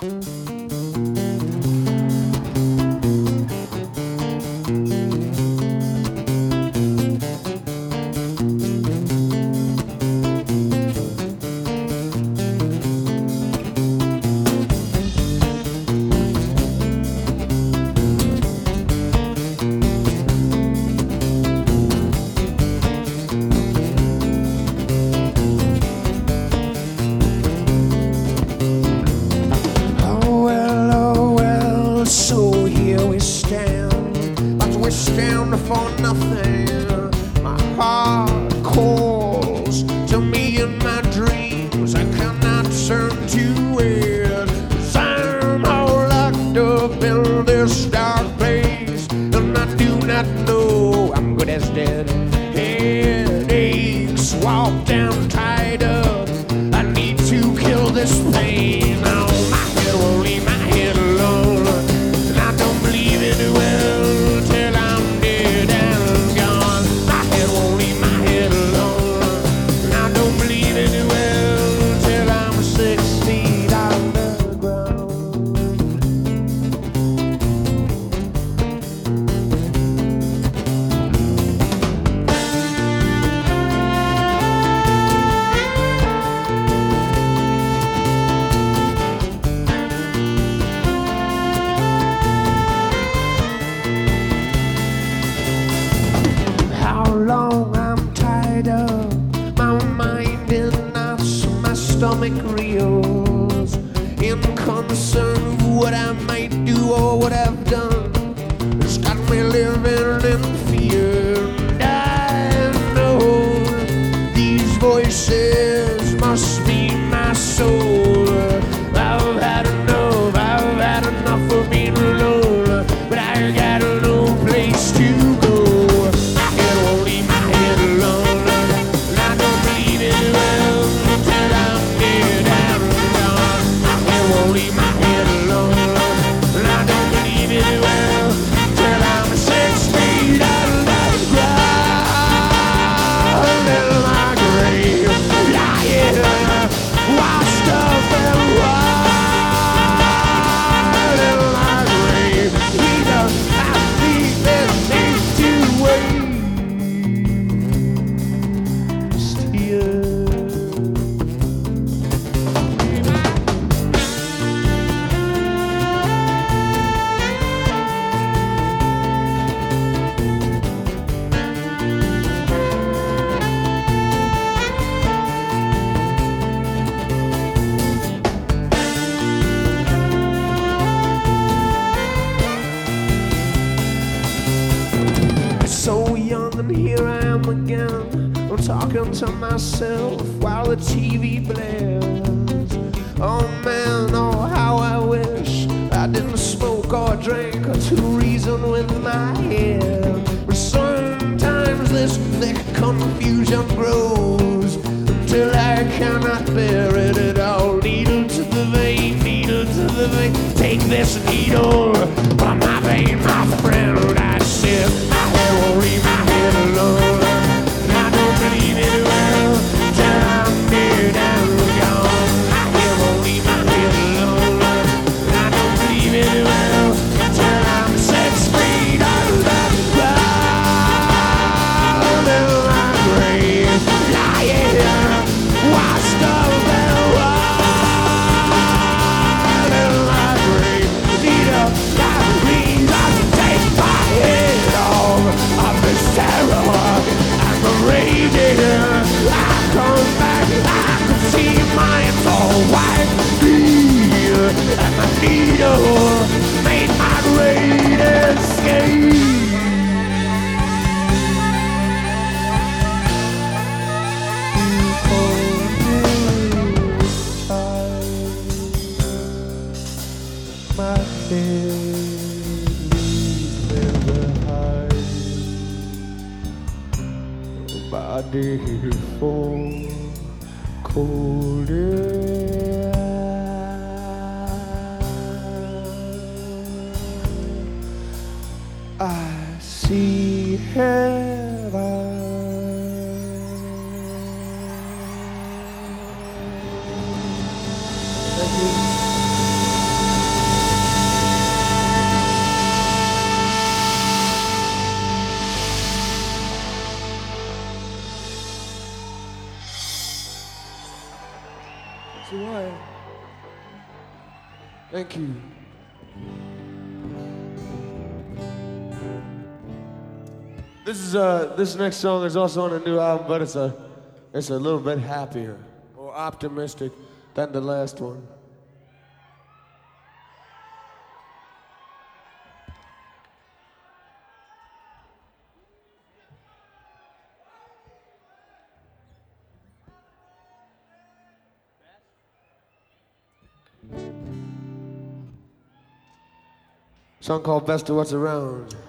For nothing, my heart calls to me in my dreams. I cannot turn to it, 'cause I'm all locked up in this dark place, and I do not know I'm good as dead. Headaches, walk down, tied up. I need to kill this pain. Now my head won't leave my head alone, and I don't believe it well till I'm dead and gone. My head won't leave my head alone, and I don't believe it well till I'm 6 feet underground. How long I'm tied up, my mind in knots, my stomach reels, in concern of what I might do or what I've done. It's got me living in fear, and I know these voices must be my soul. I've had enough of being alone, but I got no place to go. My head won't leave my head alone, and I don't believe it well till I'm dead and gone. My head won't leave my head alone, and I don't believe it well till I'm 6 feet underground in my grave. Yeah, washed up and wild in my grave. We don't have to to waste here. So young and here I am again. I'm talking to myself while the TV blares. Oh man, oh how I wish I didn't smoke or drink or to reason with my head. But sometimes this thick confusion grows until I cannot bear it at all. Needle to the vein, needle to the vein. Take this needle from my vein, my friend. I said my head won't leave my head alone, and I don't believe it well till I'm dead and gone. My head won't leave my head alone, and I don't believe it well till I'm 6 feet underground in my grave. Lying, washed up and wild in my grave. Need a reason to take my head off of this terror. I'm raging. I come back. I can see mine's all white. And my needle made my great escape. My head leaves behind, body full cold air. I see heaven. Thank you. So why? Thank you. This next song is also on a new album, but it's a little bit happier or optimistic than the last one. Song called Best of What's Around.